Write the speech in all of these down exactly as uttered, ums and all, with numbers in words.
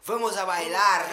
Vamos a bailar.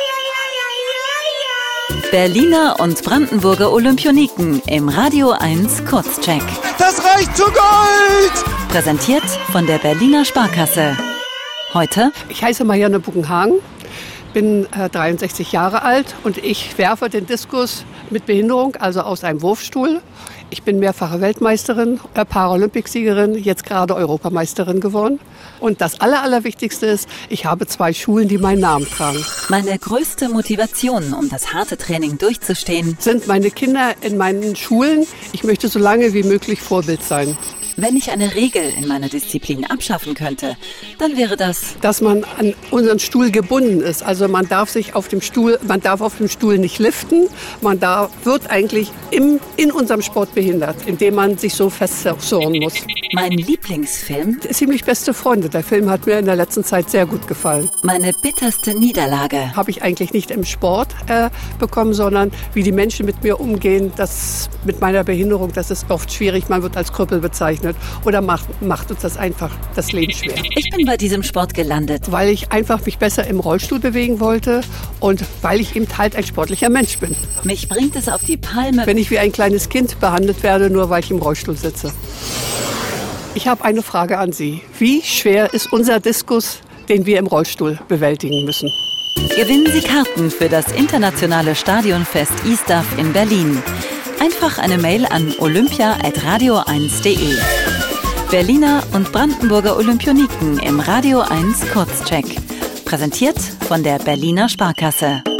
Berliner und Brandenburger Olympioniken im Radio eins Kurzcheck. Das reicht zu Gold! Präsentiert von der Berliner Sparkasse. Heute: Ich heiße Marianne Buckenhagen, bin äh, dreiundsechzig Jahre alt und ich werfe den Diskus mit Behinderung, also aus einem Wurfstuhl. Ich bin mehrfache Weltmeisterin, äh, Paralympicsiegerin, jetzt gerade Europameisterin geworden. Und das Aller, Allerwichtigste ist, ich habe zwei Schulen, die meinen Namen tragen. Meine größte Motivation, um das harte Training durchzustehen, Sind meine Kinder in meinen Schulen. Ich möchte so lange wie möglich Vorbild sein. wenn ich eine Regel in meiner Disziplin abschaffen könnte, dann wäre das, Dass man an unseren Stuhl gebunden ist. Also man darf sich auf dem Stuhl, man darf auf dem Stuhl nicht liften. Man darf, wird eigentlich im, in unserem Sport behindert, indem man sich so festzurren muss. mein Lieblingsfilm, Ziemlich beste Freunde. Der Film hat mir in der letzten Zeit sehr gut gefallen. meine bitterste Niederlage. Habe ich eigentlich nicht im Sport äh, bekommen, sondern wie die Menschen mit mir umgehen. Das mit meiner Behinderung, das ist oft schwierig. Man wird als Krüppel bezeichnet oder macht, macht uns das einfach das Leben schwer. Ich bin bei diesem Sport gelandet. Weil ich einfach mich besser im Rollstuhl bewegen wollte und weil ich eben halt ein sportlicher Mensch bin. Mich bringt es auf die Palme, Wenn ich wie ein kleines Kind behandelt werde, nur weil ich im Rollstuhl sitze. Ich habe eine Frage an Sie. Wie schwer ist unser Diskus, den wir im Rollstuhl bewältigen müssen? Gewinnen Sie Karten für das internationale Stadionfest E-Stuff in Berlin. Einfach eine Mail an olympia at radio eins punkt de. Berliner und Brandenburger Olympioniken im Radio eins Kurzcheck. Präsentiert von der Berliner Sparkasse.